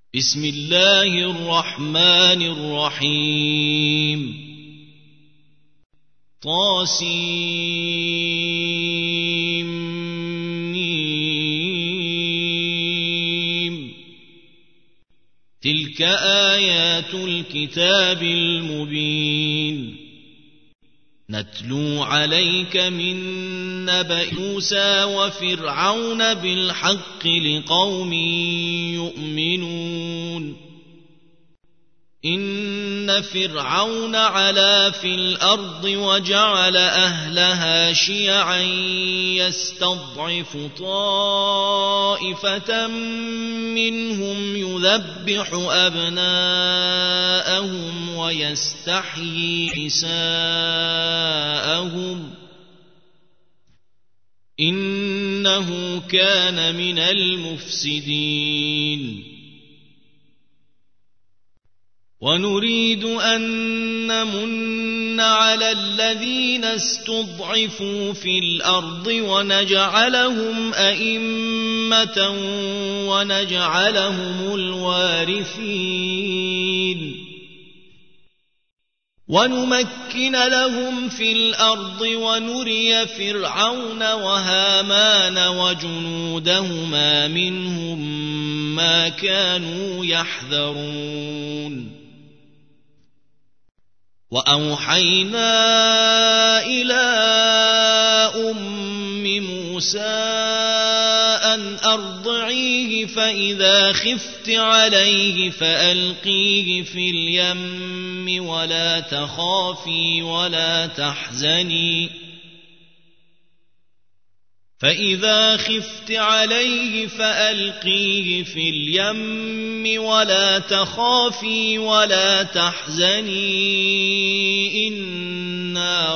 بسم الله الرحمن الرحيم طاسيم تلك آيات الكتاب المبين نتلو عليك من نبأ موسى وفرعون بالحق لقوم يؤمنون إن فرعون علا في الأرض وجعل أهلها شيعا يستضعف طائفة منهم يذبح أبناءهم ويستحيي نساءهم إنه كان من المفسدين ونريد أن نمن على الذين استضعفوا في الأرض ونجعلهم أئمة ونجعلهم الوارثين ونمكن لهم في الأرض ونري فرعون وهامان وجنودهما منهم ما كانوا يحذرون وأوحينا إلى أم موسى أن أرضعيه فإذا خفت عليه فألقيه في اليم ولا تخافي ولا تحزني فإذا خفت عليه فألقيه في اليم ولا تخافي ولا تحزني إنا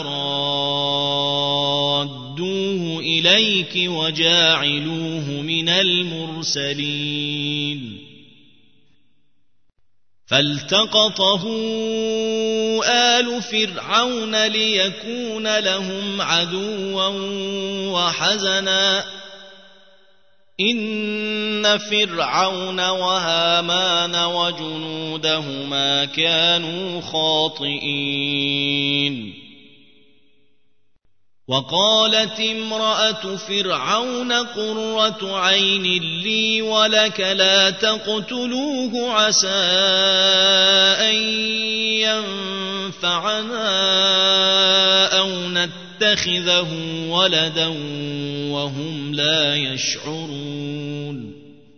رادوه إليك وجاعلوه من المرسلين فالتقطه آل فرعون ليكون لهم عدوا وحزنا إن فرعون وهامان وجنودهما كانوا خاطئين وقالت امرأة فرعون قرة عين لي ولك لا تقتلوه عسى أن ينفعنا أو نتخذه ولدا وهم لا يشعرون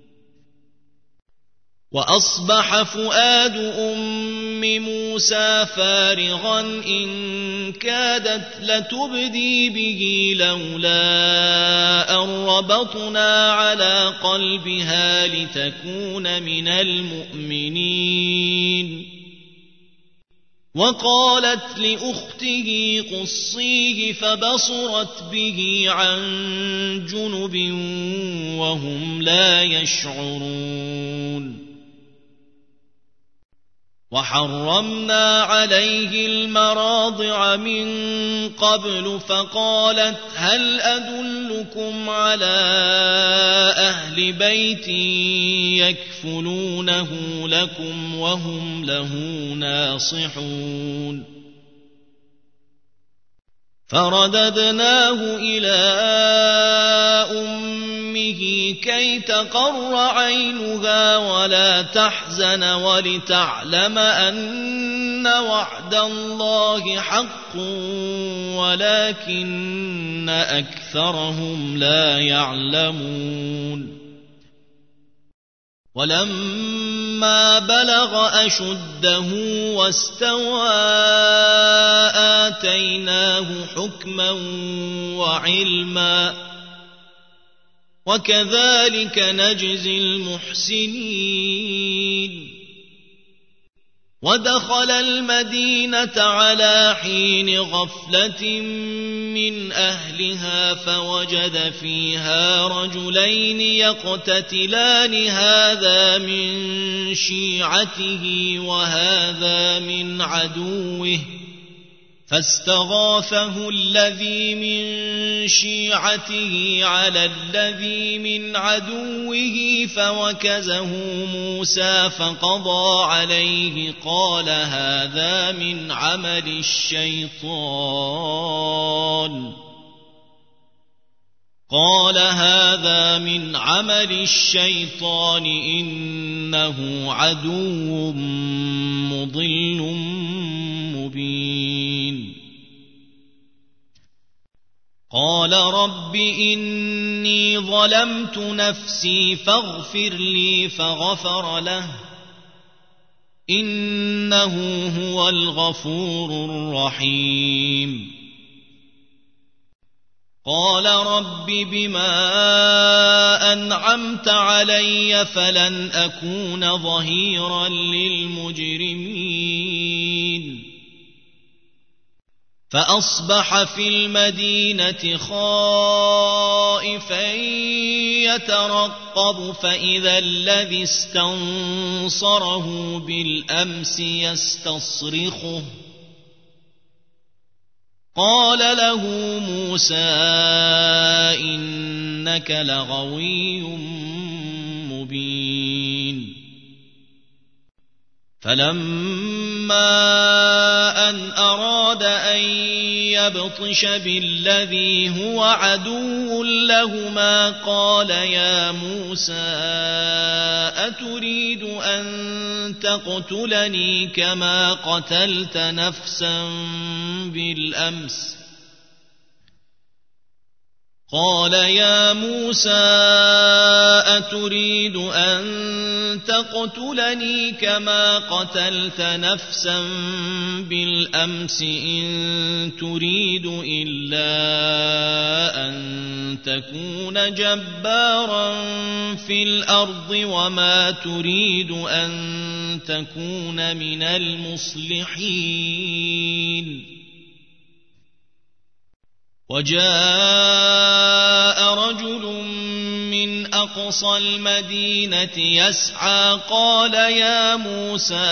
وأصبح فؤاد أم موسى فارغا إن كادت لتبدي به لولا أن ربطنا على قلبها لتكون من المؤمنين وقالت لأخته قصيه فبصرت به عن جنب وهم لا يشعرون وحرمنا عليه المراضع من قبل فقالت هل أدلكم على أهل بيت يكفلونه لكم وهم له ناصحون فرددناه إلى أمه كي تقر عينها ولا تحزن ولتعلم أن وعد الله حق ولكن أكثرهم لا يعلمون ولما بلغ أشده واستوى آتيناه حكما وعلما وكذلك نجزي المحسنين ودخل المدينة على حين غفلة من أهلها فوجد فيها رجلين يقتتلان هذا من شيعته وهذا من عدوه فاستغاثه الذي من شيعته على الذي من عدوه فوكزه موسى فقضى عليه قال هذا من عمل الشيطان إنه عدو مضل مبين. قال رب إني ظلمت نفسي فاغفر لي فغفر له إنه هو الغفور الرحيم. قال رب بما أنعمت علي فلن أكون ظهيرا للمجرمين. فأصبح في المدينة خائفا يترقب فإذا الذي استنصره بالأمس يستصرخه. قال له موسى إنك لغوي مبين. فلما أن أراد أن يبطش بالذي هو عدو لهما قال يا موسى أتريد أن تقتلني كما قتلت نفسا بالأمس قال يا موسى أتريد أن تقتلني كما قتلت نفسا بالأمس إن تريد إلا أن تكون جبارا في الأرض وما تريد أن تكون من المصلحين. وجاء رجل من أقصى المدينة يسعى قال يا موسى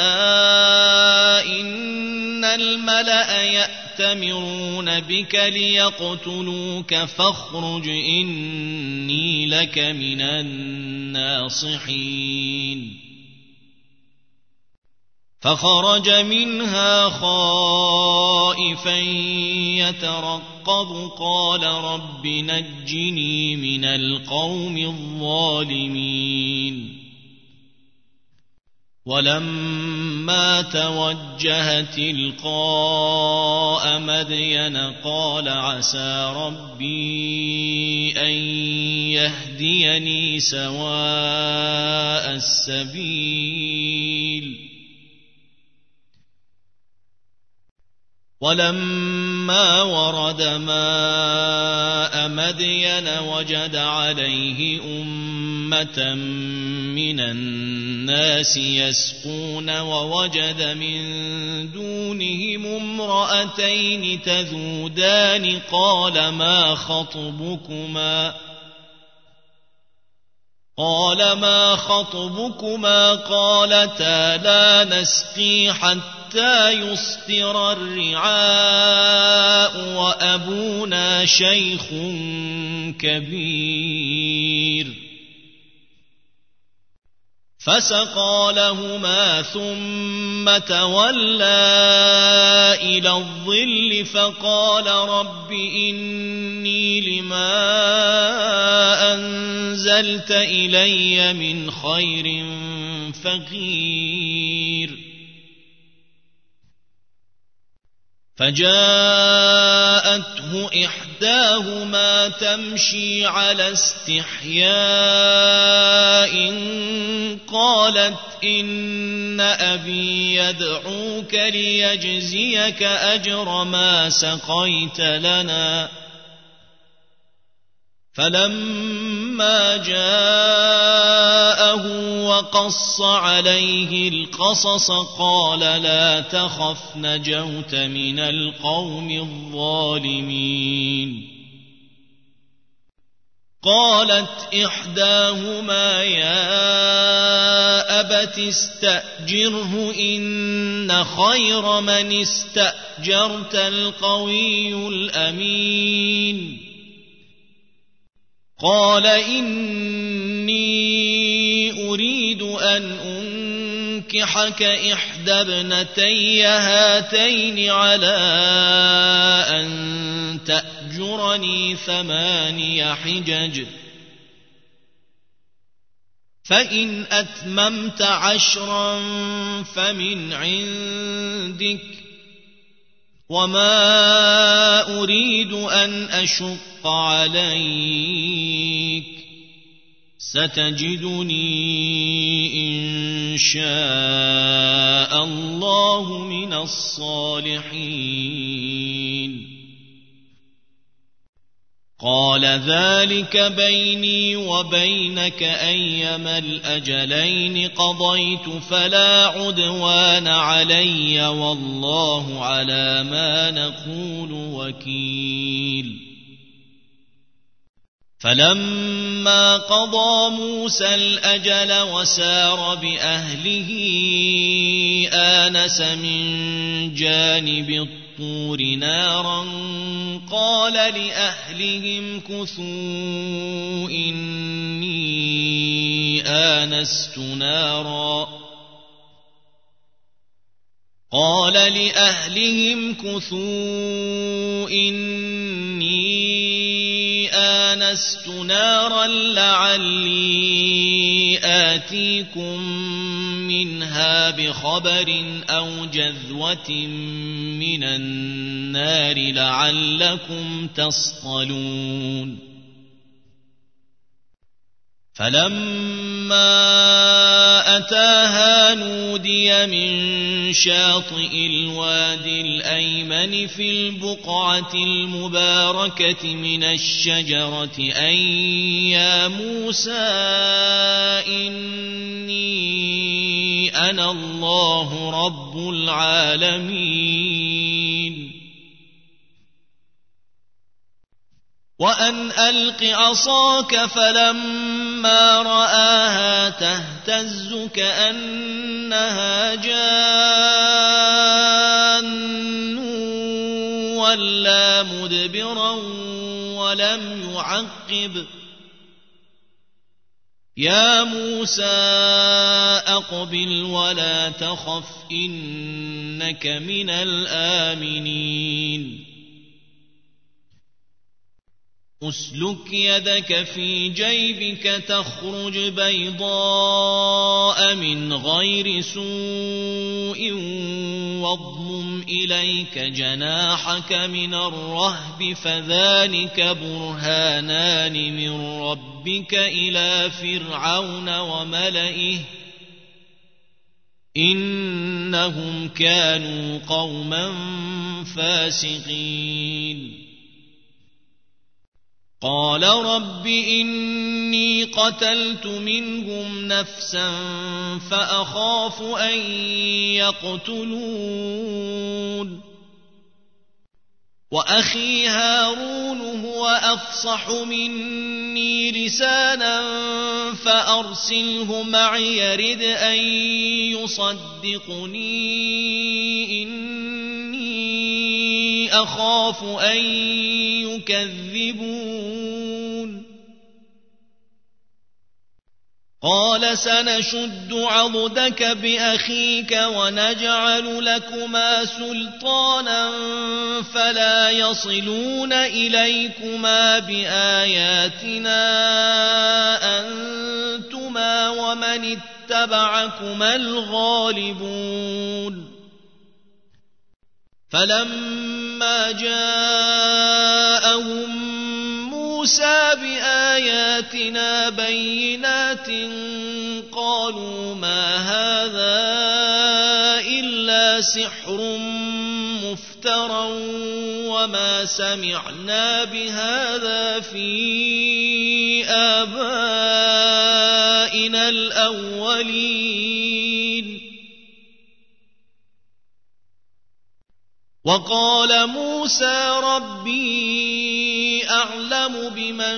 إن الملأ يأتمرون بك ليقتلوك فاخرج إني لك من الناصحين. فخرج منها خائفا يترقب قال رب نجني من القوم الظالمين. ولما توجه تلقاء مدين قال عسى ربي أن يهديني سواء السبيل. ولما ورد ماء مدين وجد عليه أمة من الناس يسقون ووجد من دونهم امرأتين تذودان قال ما خطبكما قالتا لا نسقي حتى يصدر الرعاء وأبونا شيخ كبير. فسقى لهما ثم تولى إلى الظل فقال رب إني لما أنزلت إلي من خير فقير. فجاءته إحداهما تمشي على استحياء قالت إن أبي يدعوك ليجزيك أجر ما سقيت لنا. فلما جاءه وقص عليه القصص قال لا تخف نجوت من القوم الظالمين. قالت إحداهما يا أبت استأجره إن خير من استأجرت القوي الأمين قال إني أريد أن أنكحك إحدى ابنتي هاتين على أن تأجرني 8 حجج فإن أتممت 10 فمن عندك وما أريد أن أشق عليك ستجدني إن شاء الله من الصالحين قال ذلك بيني وبينك أيما الأجلين قضيت فلا عدوان علي والله على ما نقول وكيل فلما قضى موسى الأجل وسار بأهله آنس من جانب الطور نارا قال لأهلهم كثوا إني آنست نارا لعلي آتيكم منها بخبر أو جذوة من النار لعلكم تصطلون فلما أتاها نودي من شاطئ الوادي الأيمن في البقعة المباركة من الشجرة أن يا موسى إني أنا الله رب العالمين وأن ألق عصاك فلما رآها تهتز كأنها جان ولا مدبرا ولم يعقب يا موسى أقبل ولا تخف إنك من الآمنين أسلك يدك في جيبك تخرج بيضاء من غير سوء واضمم إليك جناحك من الرهب فذلك برهانان من ربك إلى فرعون وملئه إنهم كانوا قوما فاسقين قال رب إني قتلت منهم نفسا فأخاف أن يقتلون وأخي هارون هو أفصح مني لسانا فأرسله معي يرد أن يصدقني إني أخاف أن يكذبون قال سنشد عضدك بأخيك ونجعل لكما سلطانا فلا يصلون إليكما بآياتنا أنتما ومن اتبعكما الغالبون فلما جاءهم موسى بآياتنا بينات قالوا ما هذا إلا سحر مفترى وما سمعنا بهذا في آبائنا الأولين وقال موسى ربي أعلم بمن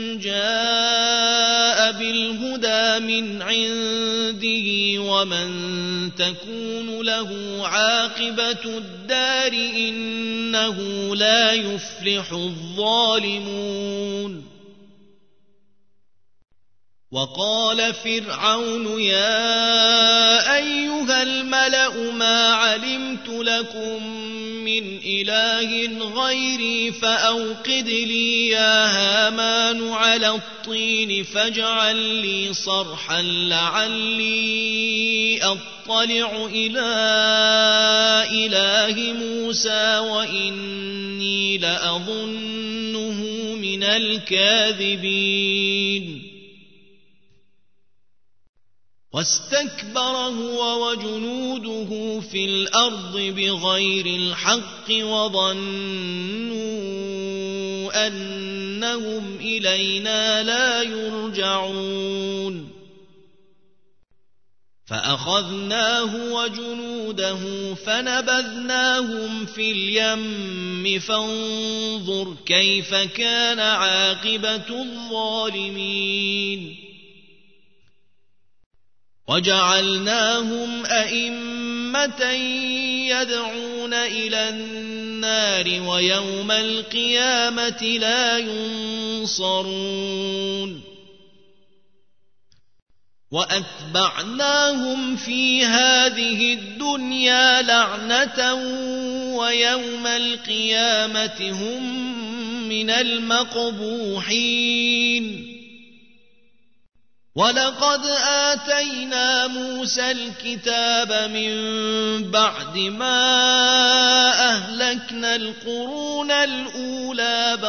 جاء بالهدى من عنده ومن تكون له عاقبة الدار إنه لا يفلح الظالمون. وقال فرعون يا أيها الملأ ما علمت لكم من إله غيري فأوقد لي يا هامان على الطين فاجعل لي صرحا لعلي أطلع إلى إله موسى وإني لأظنه من الكاذبين. واستكبر هو وجنوده في الأرض بغير الحق وظنوا أنهم إلينا لا يرجعون. فأخذناه وجنوده فنبذناهم في اليم فانظر كيف كان عاقبة الظالمين. وجعلناهم أئمة يدعون إلى النار ويوم القيامة لا ينصرون. وأتبعناهم في هذه الدنيا لعنة ويوم القيامة هم من المقبوحين. ولقد آتينا موسى الكتاب من بعد ما أهلكنا القرون الأولى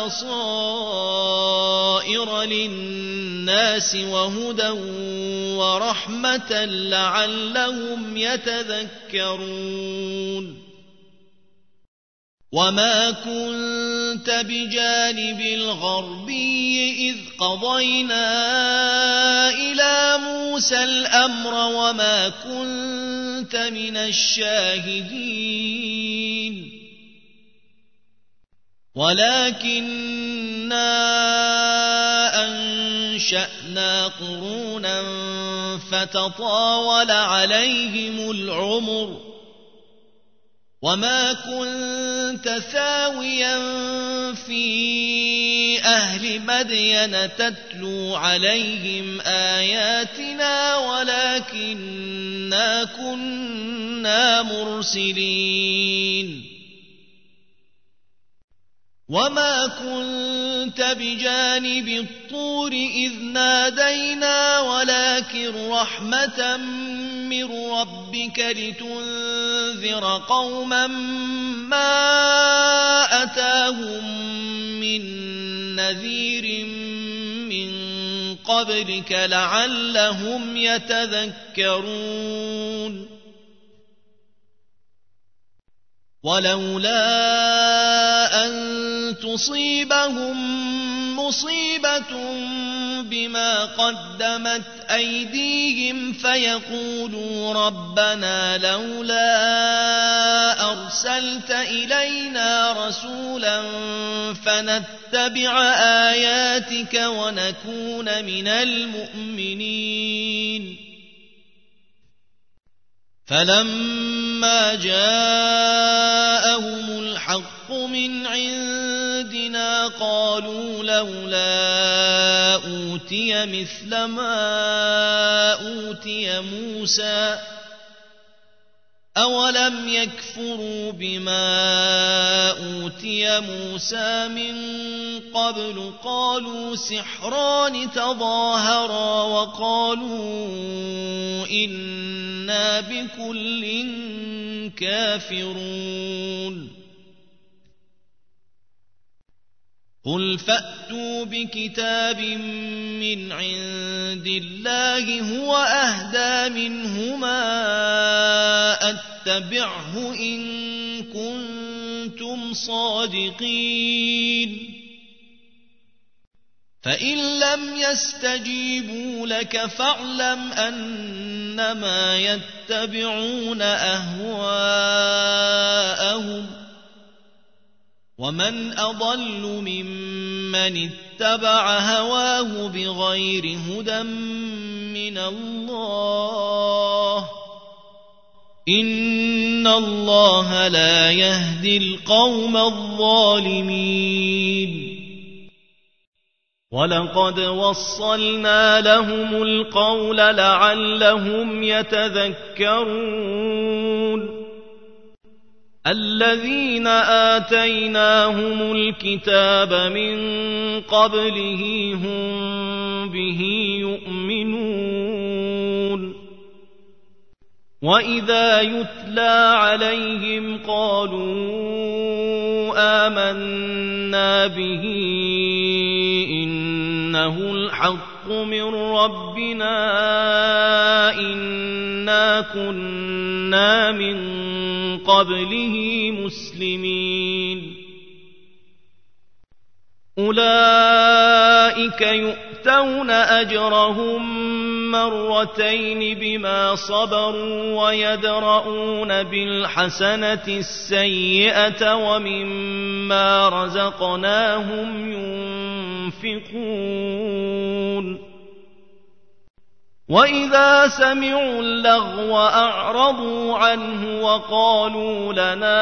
بصائر للناس وهدى ورحمة لعلهم يتذكرون. وما كنت بجانب الغربي إذ قضينا إلى موسى الأمر وما كنت من الشاهدين ولكننا أنشأنا قرونا فتطاول عليهم العمر وما كنت ثاويا في أهل مدين تتلو عليهم آياتنا ولكننا كنا مرسلين. وما كنت بجانب الطور إذ نادينا ولكن رحمة من ربك لتنذر قوما ما أتاهم من نذير من قبلك لعلهم يتذكرون. ولولا أن تصيبهم مصيبة بما قدمت أيديهم فيقولوا ربنا لولا أرسلت إلينا رسولا فنتبع آياتك ونكون من المؤمنين. فلما جاءهم الحق من عندنا قالوا لولا أوتي مثل ما أوتي موسى أولم يكفروا بما أوتي موسى من قبل قالوا سحران تظاهرا وقالوا إنا بكل كافرون. قل فأتوا بكتاب من عند الله هو أهدى منهما أتبعه إن كنتم صادقين. فإن لم يستجيبوا لك فاعلم أنما يتبعون أهواءهم ومن أضل ممن اتبع هواه بغير هدى من الله إن الله لا يهدي القوم الظالمين ولقد وصلنا لهم القول لعلهم يتذكرون الذين آتيناهم الكتاب من قبله هم به يؤمنون وإذا يتلى عليهم قالوا آمنا به إنه الحق من ربنا إنا كنا من قبله مسلمين أولئك يؤتون أجرهم مرتين بما صبروا ويدرؤون بالحسنة السيئة ومما رزقناهم ينفقون وإذا سمعوا اللغو أعرضوا عنه وقالوا لنا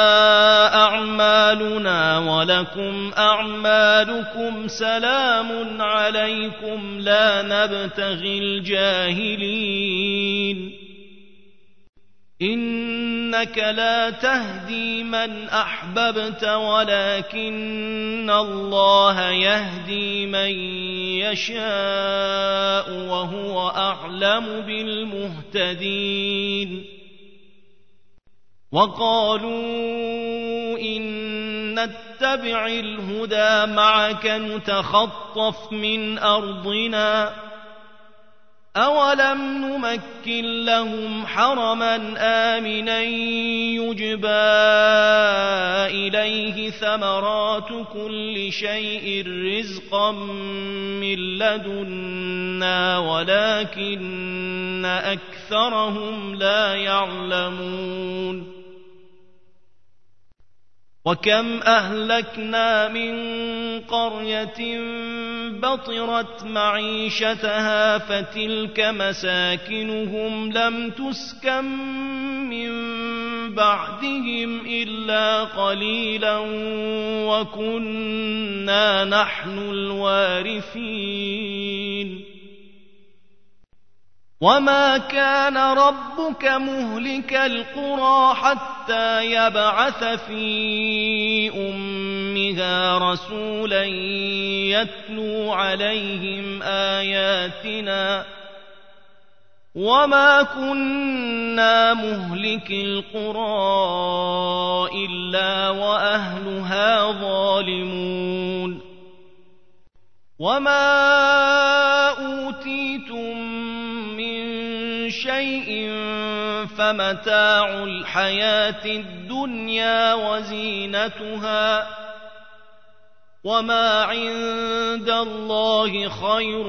أعمالنا ولكم أعمالكم سلام عليكم لا نبتغي الجاهلين إنك لا تهدي من أحببت ولكن الله يهدي من يشاء وهو أعلم بالمهتدين وقالوا إن نتبع الهدى معك نتخطف من أرضنا أولم نمكن لهم حرما آمنا يجبى إليه ثمرات كل شيء رزقا من لدنا ولكن أكثرهم لا يعلمون وكم أهلكنا من قرية بطرت معيشتها فتلك مساكنهم لم تسكن من بعدهم إلا قليلا وكنا نحن الوارثين وما كان ربك مهلك القرى حتى يبعث في أمها رسولا يتلو عليهم آياتنا وما كنا مهلك القرى إلا وأهلها ظالمون وما أوتيتم شيء فمتاع الحياة الدنيا وزينتها وما عند الله خير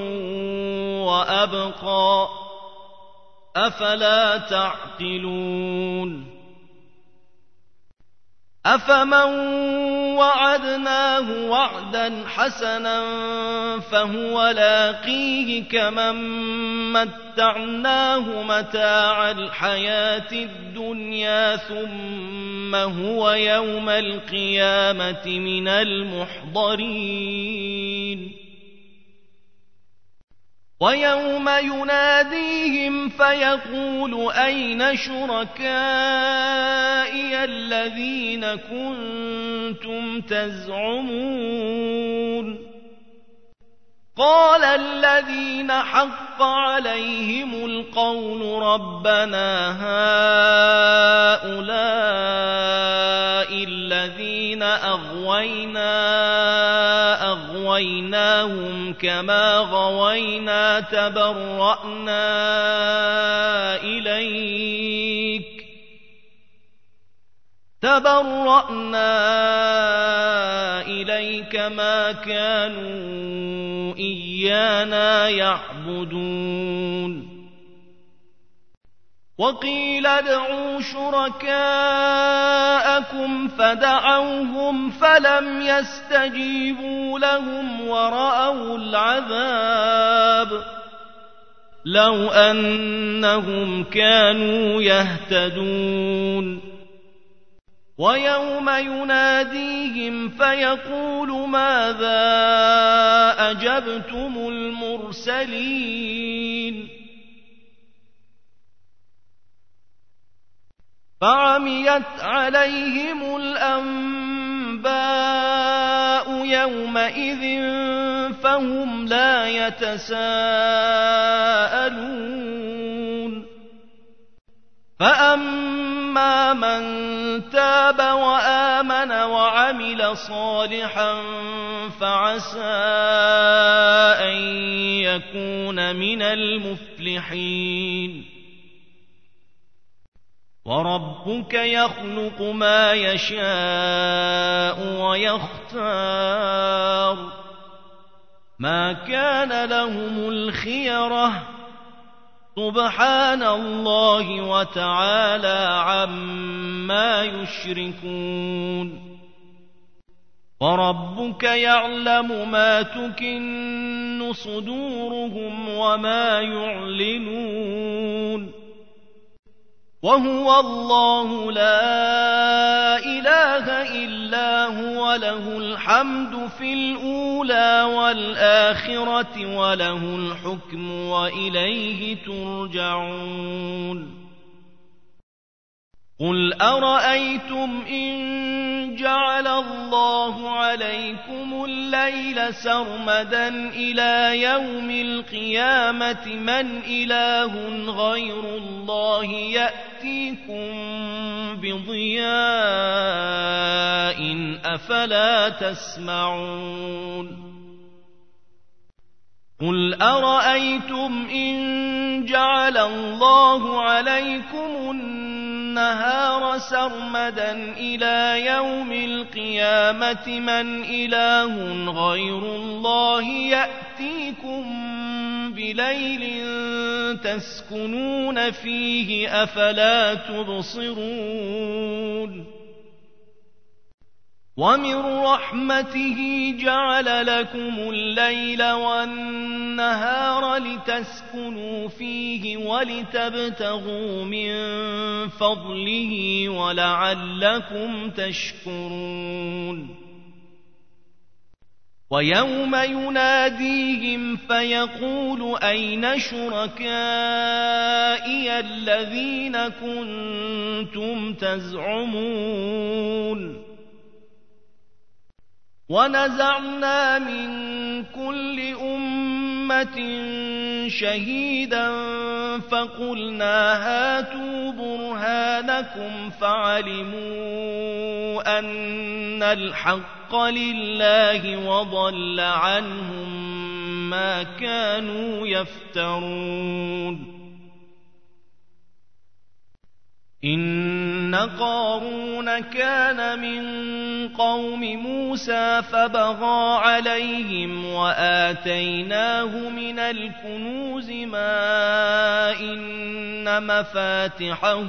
وأبقى أفلا تعقلون أفمن وعدناه وعدا حسنا فهو لاقيه كمن متعناه متاع الحياة الدنيا ثم هو يوم القيامة من المحضرين ويوم يناديهم فيقول أين شركائي الذين كنتم تزعمون قال الذين حق عليهم القول ربنا هؤلاء الذين أغويناهم كما غوينا تبرأنا إليك ما كانوا إيانا يعبدون وقيل ادعوا شركاءكم فدعوهم فلم يستجيبوا لهم ورأوا العذاب لو أنهم كانوا يهتدون ويوم يناديهم فيقول ماذا أجبتم المرسلين فعميت عليهم الأنباء يومئذ فهم لا يتساءلون فأما من تاب وآمن وعمل صالحا فعسى أن يكون من المفلحين وربك يخلق ما يشاء ويختار ما كان لهم الخيرة سبحان الله وتعالى عما يشركون وربك يعلم ما تكن صدورهم وما يعلنون وهو الله لا إله إلا هو له الحمد في الأولى والآخرة وله الحكم وإليه ترجعون قل أرأيتم إن جعل الله عليكم الليل سرمدا إلى يوم القيامة من إله غير الله يأتيكم بضياء أفلا تسمعون قل أرأيتم إن جعل الله عليكم النهار سرمدا إلى يوم القيامة من إله غير الله يأتيكم بليل تسكنون فيه أفلا تبصرون ومن رحمته جعل لكم الليل والنهار لتسكنوا فيه ولتبتغوا من فضله ولعلكم تشكرون ويوم يناديهم فيقول أين شركائي الذين كنتم تزعمون ونزعنا من كل أمة شهيدا فقلنا هاتوا برهانكم فعلموا أن الحق لله وضل عنهم ما كانوا يفترون إن قارون كان من قوم موسى فبغى عليهم وآتيناه من الكنوز ما إن مفاتحه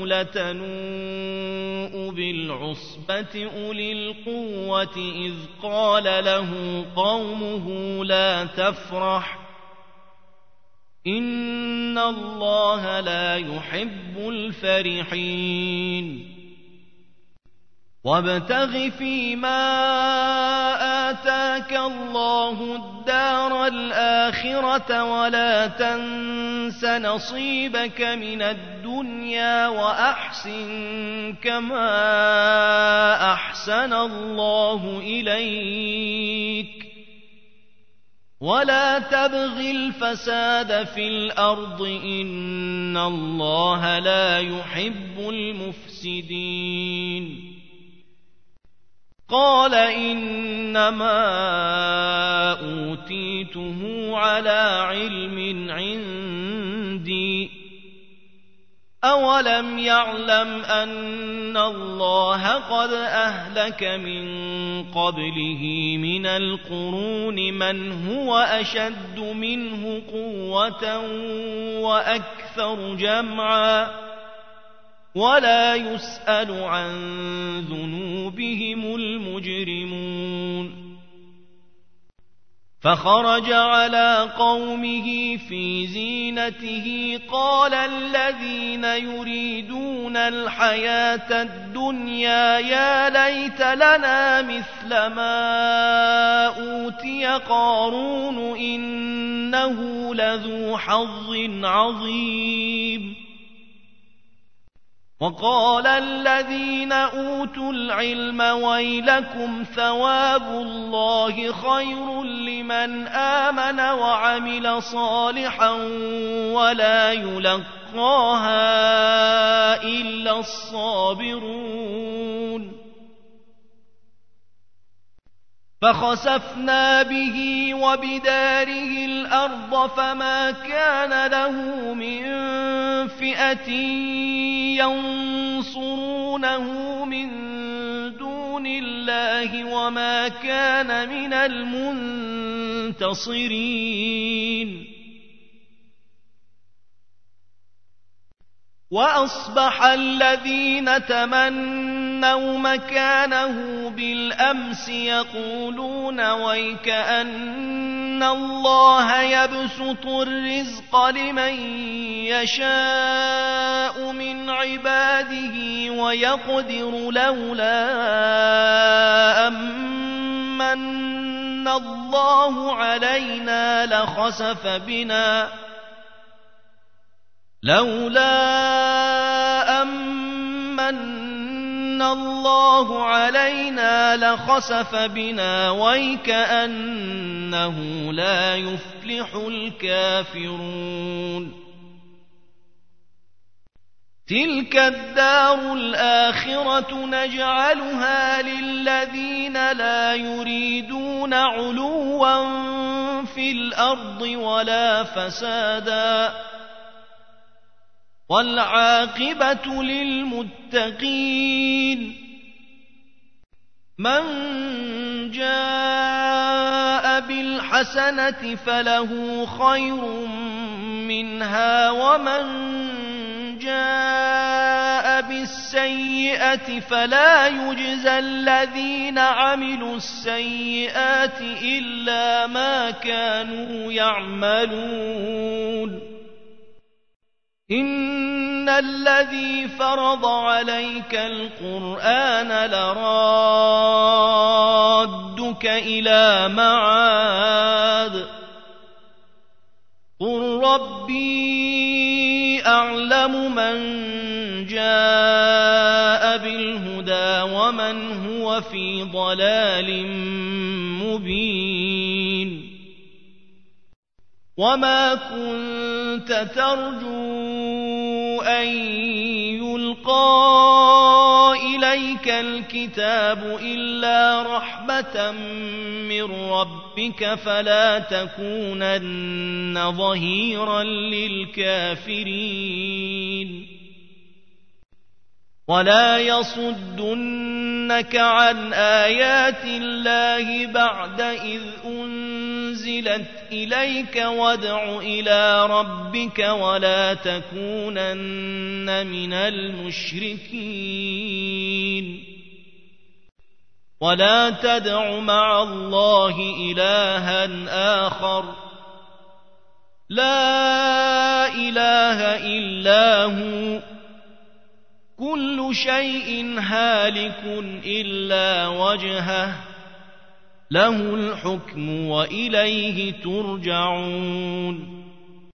لتنوء بالعصبة أولي القوة إذ قال له قومه لا تفرح إن الله لا يحب الفرحين وابتغ فيما آتاك الله الدار الآخرة ولا تنس نصيبك من الدنيا وأحسن كما أحسن الله إليك ولا تبغ الفساد في الأرض إن الله لا يحب المفسدين قال إنما أوتيته على علم عندي أولم يعلم أن الله قد أهلك من قبله من القرون من هو أشد منه قوة وأكثر جمعا ولا يسأل عن ذنوبهم المجرمون فخرج على قومه في زينته قال الذين يريدون الحياة الدنيا يا ليت لنا مثل ما أوتي قارون إنه لذو حظ عظيم وقال الذين أوتوا العلم ويلكم ثواب الله خير لمن آمن وعمل صالحا ولا يلقاها إلا الصابرون فخسفنا به وبداره الأرض فما كان له من فئة ينصرونه من دون الله وما كان من المنتصرين وأصبح الذين تمنوا مكانه بالأمس يقولون ويكأن الله يبسط الرزق لمن يشاء من عباده ويقدر لولا أمن الله علينا لخسف بنا ويكأنه لا يفلح الكافرون تلك الدار الآخرة نجعلها للذين لا يريدون علوا في الأرض ولا فسادا والعاقبة للمتقين من جاء بالحسنة فله خير منها ومن جاء بالسيئة فلا يجزى الذين عملوا السيئات إلا ما كانوا يعملون إن الذي فرض عليك القرآن لرادك إلى معاد قل ربي أعلم من جاء بالهدى ومن هو في ضلال مبين وما كنت ترجو أن يلقى إليك الكتاب إلا رحمة من ربك فلا تكونن ظهيرا للكافرين ولا يصدنك عن آيات الله بعد إذ أنزلت إليك وادع إلى ربك ولا تكونن من المشركين ولا تدع مع الله إلها آخر لا إله إلا هو كل شيء هالك إلا وجهه له الحكم وإليه ترجعون